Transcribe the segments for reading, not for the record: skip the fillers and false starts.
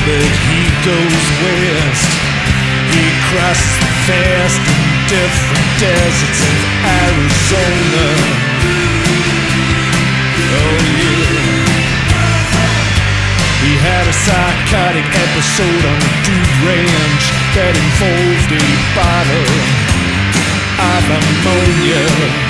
but he goes west. He crosses fast in different deserts of Arizona. Oh yeah. He had a psychotic episode on the Dude Ranch that involved a bottle of ammonia.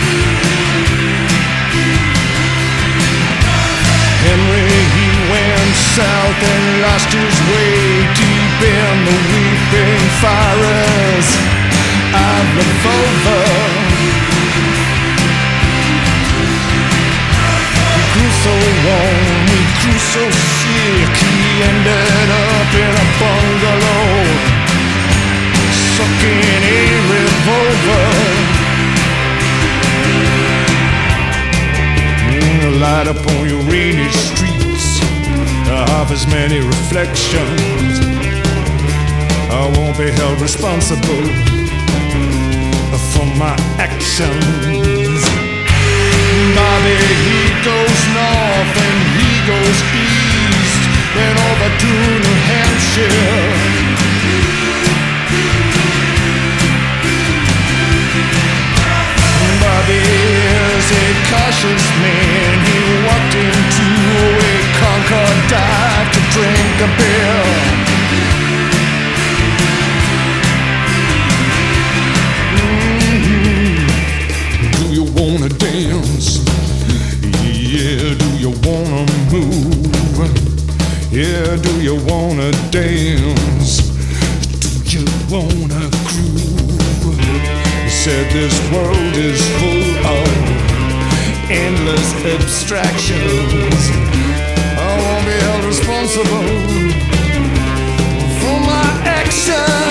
Henry, he went south and lost his way deep in the weeping forest of Revolver. He grew so warm, he grew so sick, he ended up in a bungalow, sucking a revolver. Light up on your rainy streets of as many reflections. I won't be held responsible for my actions. Bobby, he goes north and he goes east and over to New Hampshire. Bobby is a cautious man. He walked into a Concord dive to drink a beer. Do you wanna dance? Yeah, do you wanna move? Yeah, do you wanna dance? Do you wanna groove? He said this world is full of endless abstractions. I won't be held responsible for my actions.